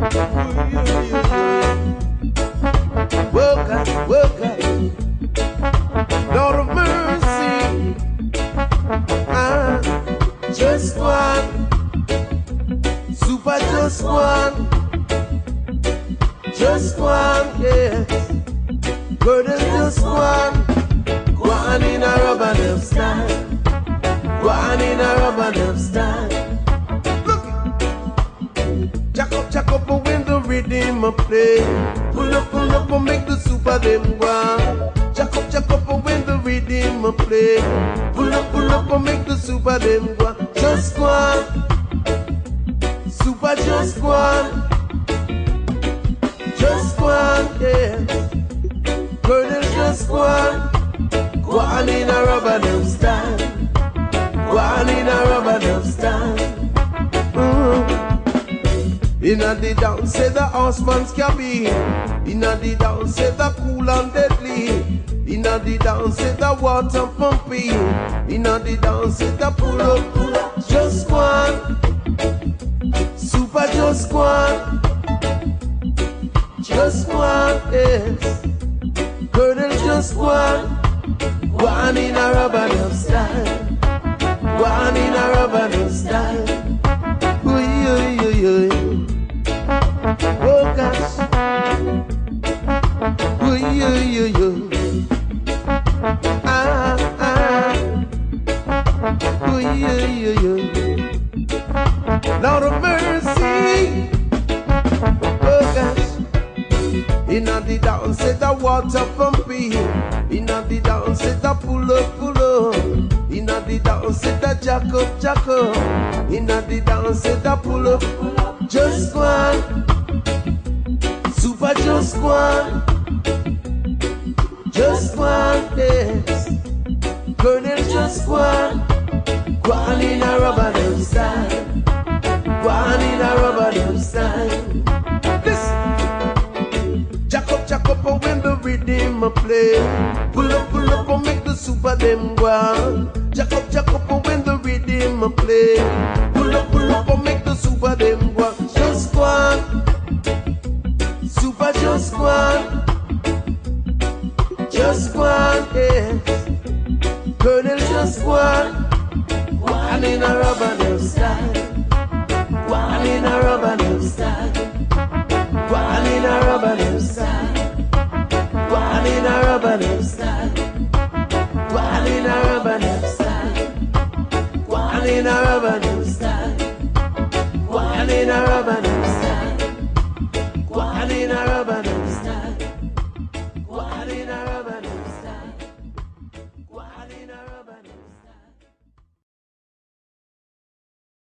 Woke up, Lord of mercy, just one, super just one, yes, murder just one, go on in a rubber love style, go on in a rubber love style. Look, jack up, when the rhythm a play, pull up, and make the super them go. Jack up, when the rhythm a play, pull up, and make the super them go. Just one, super just one. Just one, yes. Girl, just one. Go on in a rubber dub style. Go on in a rubber dub style. Inna the down, say the horseman's cabin. Inna the down, say the cool and deadly. Inna the down, say the water pumping. Inna the down, say the pull up. Just one. Super just one. Just one, yes. Colonel, just one. One in a rubber dub style. One in a rubber dub style. Oh gosh. Lord of mercy. Oh gosh. Inna the down, say the water pumping. Inna the down, say the pull up. Inna the down, say the jack up. Inna the down, say the pull up. Just one, super just one. Just one, yes. Colonel just one. Go on in a rubber dub style. Go on in a rubber dub style. Jack up, when the rhythm a play. Pull up, and make the super them go on. Jack up, when the rhythm a play. Pull up, and make the super them go on. Just one, super just one. Just one, yes. Colonel just one. One in a rubber dub style. One in a rubber dub style. One in a rubber dub style. One in a rubber dub style. One in a rubber dub style. One in a rubber dub style. One in a rubber dub style. One in a rubber dub style. One in a rubber dub style. One in a rubber dub style.